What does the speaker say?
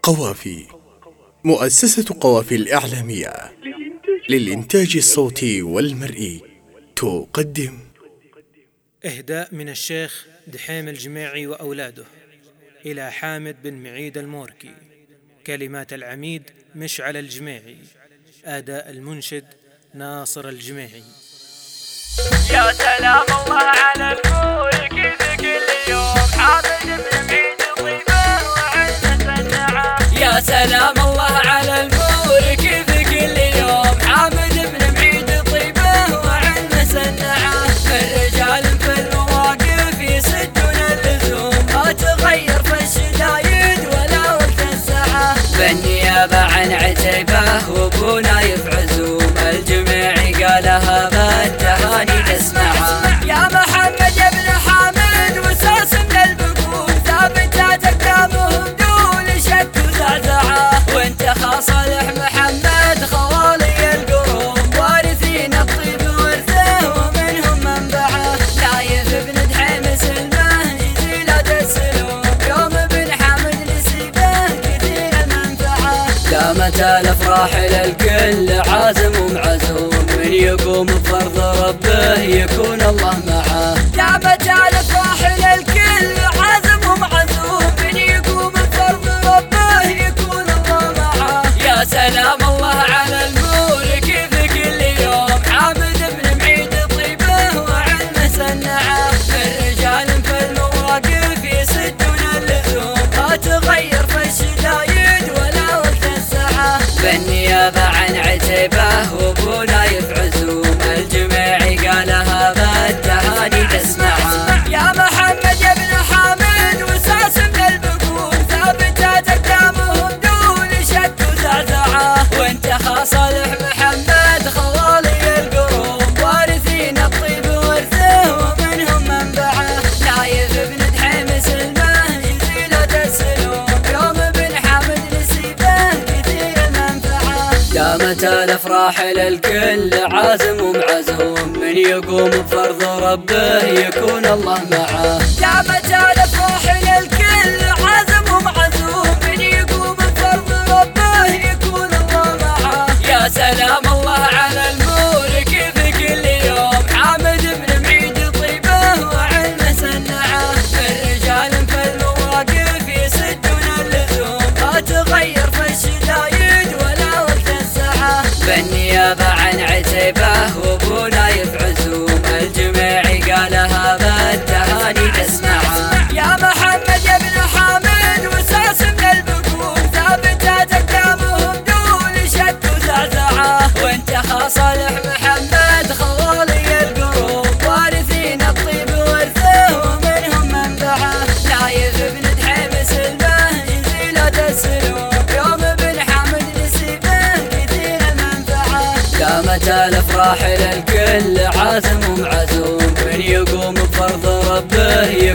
قوافي. مؤسسة قوافي الإعلامية للإنتاج الصوتي والمرئي تقدم إهداء من الشيخ دحيم الجميعي وأولاده إلى حامد بن معيد الموركي. كلمات العميد مشعل الجميعي. أداء المنشد ناصر الجميعي. يا سلام الله على الموركي في كل يوم حامد بن معيد طيبه وعنده النعم. يا سلام الله على الموركي في كل يوم حامد بن معيد طيبه وعنده النعم. الرجال في المواقف يسدون اللزوم ما تغير في الشدايد ولا وقت الساعة. بالنيابة عن عتيبه وابونا يفعزوم الجميعي قالها بالتهاني تسمعها. يا محمد يا ابن حامد وساس من البقول ثابتات اقدامهم دون شك وزعزعه. وانت خاصلح محمد خوالي القروم وارثين الطيب ورثه ومنهم منبعه. لايف ابن دحيم سلمه جزيلة السلوم يوم ابن حامد نسيبه كثير المنفعه. دامت الافراح للكل عازم ومعزوم من يقوم بفرض ربه يكون الله معه. دامت الافراح للكل عازم ومعزوم من يقوم بفرض ربه يكون الله معه. يا سلام الله على الموركي في كل يوم حامد بن معيد طيبه وعلمه سنعه. الرجال في المواقف يسدون اللزوم ما تغير في الشدايد ولا وقت الساعة. بالنيابة عن عتيبه وابونا يفعزوم الجميعي قالها بالتهاني تسمعها. يا محمد يا ابن حامد وساس من البقول ثابتات اقدامهم دون شك وزعزعه. وانت خاصلح محمد خوالي القروم وارثين الطيب ورثه ومنهم منبعه. لايف ابن دحيم سلمه جزيلة السلوم يوم ابن حامد نسيبه كثير المنفعه. دامت الافراح للكل عازم ومعزوم من يقوم بفرض ربه يكون الله معه. دامت الافراح للكل عازم ومعزوم من يقوم بفرض ربه يكون الله معه. يا سلام الله على الموركي في كل يوم حامد بن معيد طيبه وعلمه سنعه. الرجال في المواقف يسدون اللزوم ما تغير في الشدايد ولا وقت الساعة. بالنيابة عن عتيبه وابونا يفعزوم الجميعي قالها بالتهاني تسمعها. يا محمد يا ابن حامد وساس من البقول ثابتات اقدامهم دون شك وزعزعه. وانت خاصلح محمد خوالي القروم وارثين الطيب ورثه ومنهم منبعه. لايف ابن دحيم سلمه جزيلة السلوم يوم ابن حامد نسيبه كثير المنفعه. دامت الافراح للكل عازم ومعزوم من يقوم بفرض ربه